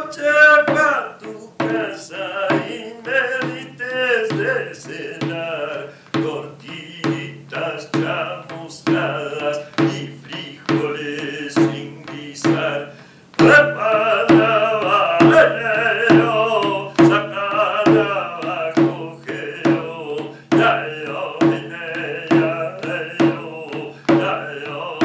noche pa' tu casa y me dices de cenar tortillitas chamuscadas y frijoles sin guisar. Preparaba enero, sacaba cojeo, ya yo vine, ya yo, ya yo,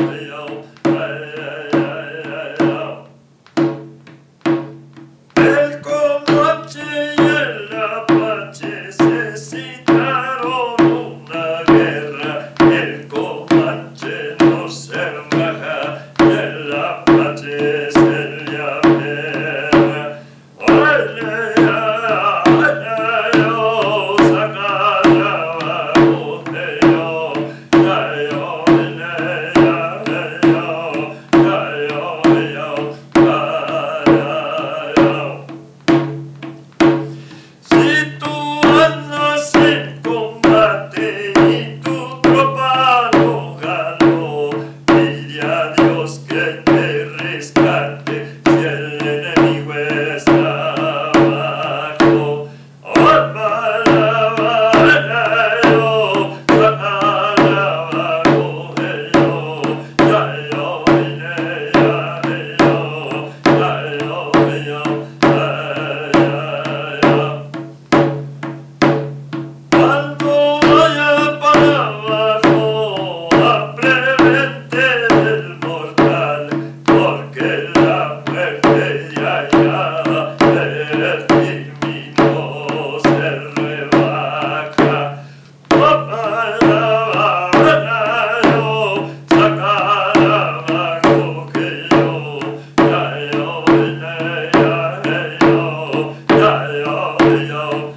el Comanche y el Apache se citaron una guerra. El Comanche no se raja y el Apache se le aferra. Sacaba boteo, ya yo vine, ya yo, si tú andas en combate y tu tropa no ganó, pide a Dios que te rescate si el enemigo está abajo. Cuando vaya para abajo, aprevente del mortal, porque la muerte ya del firmino se rebaja. Sacaba cojeo, ya yo vine, ya yo.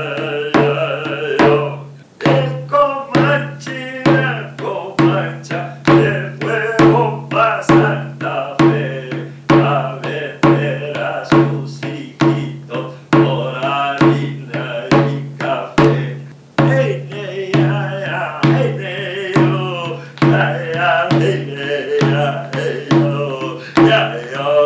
El Comanche, la Comancha, le fueron pa' Santa Fe a vender a sus hijitos por harina y café. Hey, hey, ya, hey, hey, yo, ya, hey, hey, ya, hey, yo, ya, yo.